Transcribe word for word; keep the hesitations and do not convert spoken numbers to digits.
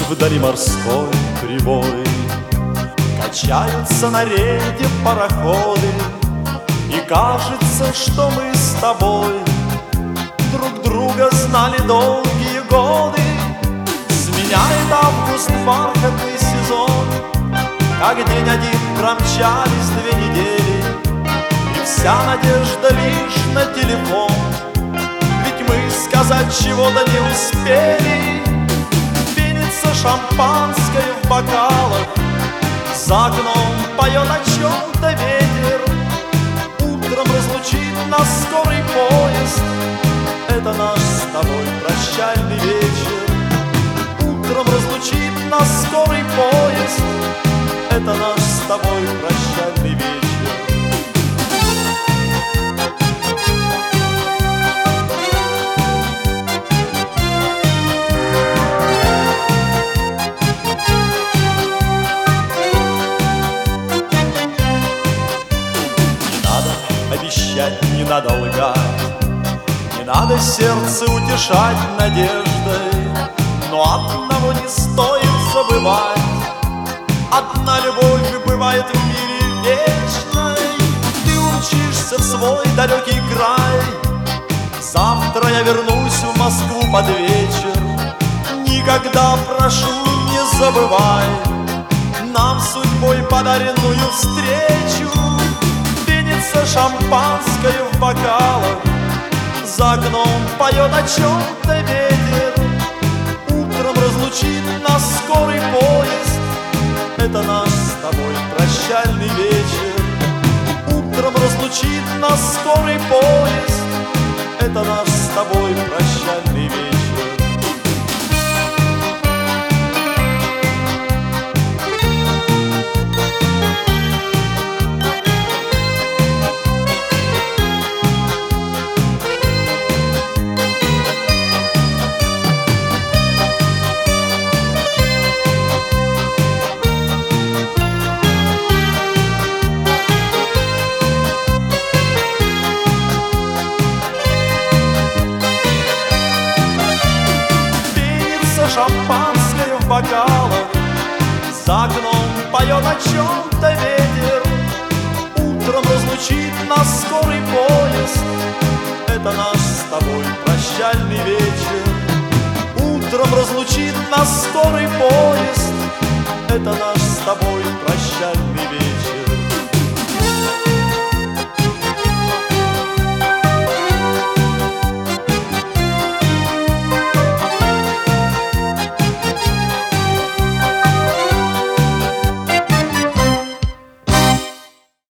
вдали морской прибой. Качаются на рейде пароходы, и кажется, что мы с тобой друг друга знали долгие годы. Сменяет август бархатный сезон, как день один промчались две недели, и вся надежда лишь на телефон, ведь мы сказать чего-то не успели. Пенится шампанское в бокалах, за окном поет о чем-то ветер. Утром разлучит нас скорый поезд, это наш с тобой прощальный вечер. Утром разлучит нас скорый поезд, это наш с тобой прощальный вечер. Обещать не надо лгать, не надо сердце утешать надеждой, но одного не стоит забывать: одна любовь бывает в мире вечной. Ты умчишься в свой далекий край, завтра я вернусь в Москву под вечер. Никогда, прошу, не забывай нам судьбой подаренную встречу. Шампанское в бокалах, за окном поет о чем-то ветер. Утром разлучит нас скорый поезд, это наш с тобой прощальный вечер. Утром разлучит нас скорый поезд, это наш с тобой прощальный вечер. Шампанское в бокалах, за окном поет о чем-то ветер. Утром разлучит нас скорый поезд, это наш с тобой прощальный вечер. Утром разлучит нас скорый поезд, это наш